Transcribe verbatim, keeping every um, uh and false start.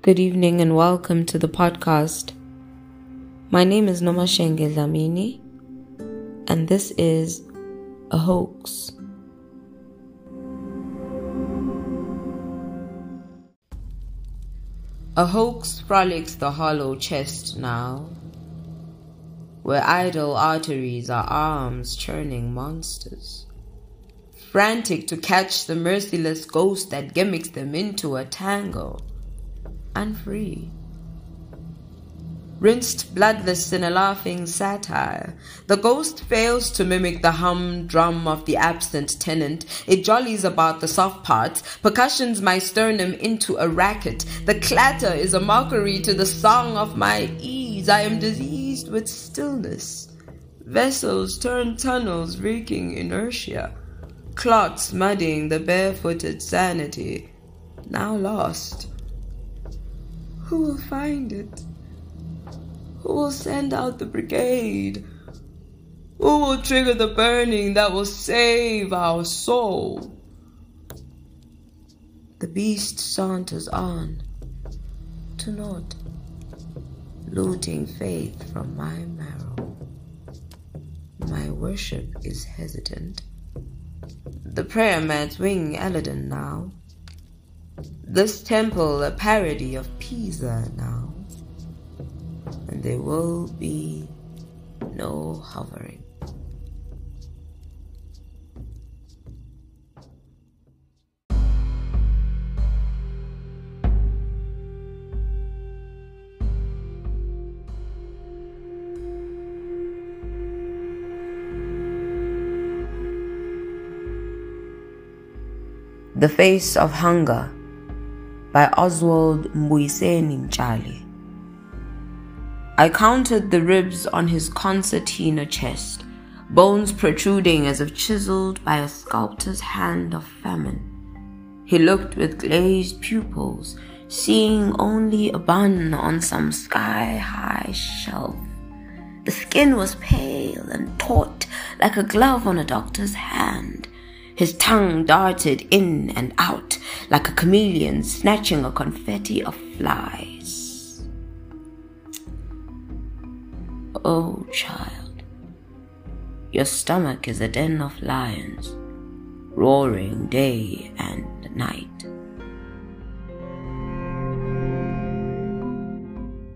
Good evening and welcome to the podcast. My name is Nomashenge Dlamini, and this is A Hoax. A hoax frolics the hollow chest now, where idle arteries are arms churning monsters, frantic to catch the merciless ghost that gimmicks them into a tangle, and free. Rinsed bloodless in a laughing satire, the ghost fails to mimic the humdrum of the absent tenant. It jollies about the soft parts, percussions my sternum into a racket. The clatter is a mockery to the song of my ease. I am diseased with stillness. Vessels turn tunnels, reeking inertia. Clots muddying the barefooted sanity, now lost. Who will find it? Who will send out the brigade? Who will trigger the burning that will save our soul? The beast saunters on, to naught, looting faith from my marrow. My worship is hesitant. The prayer mats wing Eladon now. This temple a parody of Pisa now, and there will be no hovering. The Face of Hunger by Oswald Mbuyiseni Mtshali. I counted the ribs on his concertina chest, bones protruding as if chiseled by a sculptor's hand of famine. He looked with glazed pupils, seeing only a bun on some sky-high shelf. The skin was pale and taut, like a glove on a doctor's hand. His tongue darted in and out, like a chameleon snatching a confetti of flies. Oh, child, your stomach is a den of lions, roaring day and night.